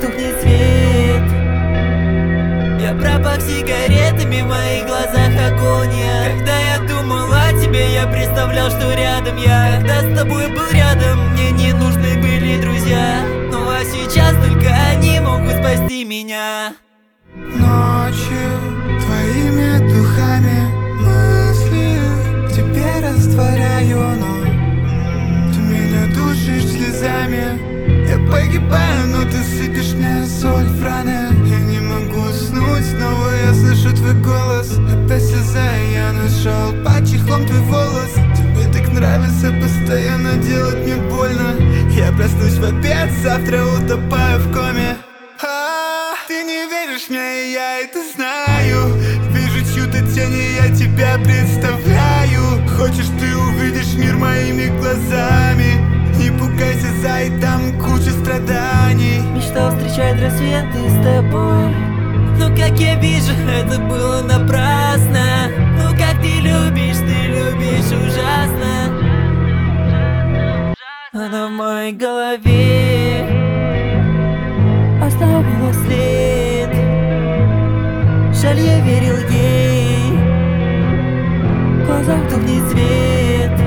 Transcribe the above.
тухнет свет. Я пропах сигаретами, в моих глазах агония. Когда я думал о тебе, я представлял, что рядом я. Когда с тобой был рядом, мне не нужны были друзья. Ну а сейчас только они могут спасти меня. Ночью твоими духами мысли в тебе растворяю, но ты меня душишь слезами. Я погибаю, но ты сыпешь мне соль в раны. Я не могу уснуть, снова я слышу твой голос. Опять слеза, я нашел под чехлом твой волос. Тебе так нравится постоянно делать мне больно. Я проснусь в обед, завтра утопаю в коме. Ты не веришь мне, и я это знаю. Вижу чью-то тень, и я тебя представляю. Хочешь, ты увидишь мир моими глазами. Не пугайся, зай, там куча страданий. Мечтал встречать рассветы с тобой, но как я вижу, это было напрасно. Ну как ты любишь ужасно. Она в моей голове оставила след. Жаль, я верил ей, в глазах тухнет свет.